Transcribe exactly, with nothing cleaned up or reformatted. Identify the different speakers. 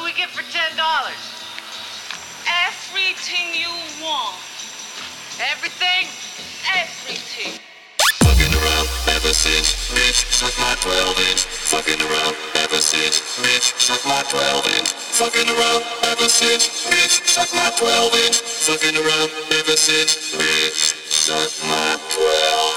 Speaker 1: we get for ten dollars?
Speaker 2: Everything you want.
Speaker 1: Everything? Everything.
Speaker 3: Fucking around ever since bitch suck my twelve inch. Fucking around ever since bitch suck my twelve inch. Fucking around ever since bitch suck my twelve inch. Fucking around ever since bitch suck my twelve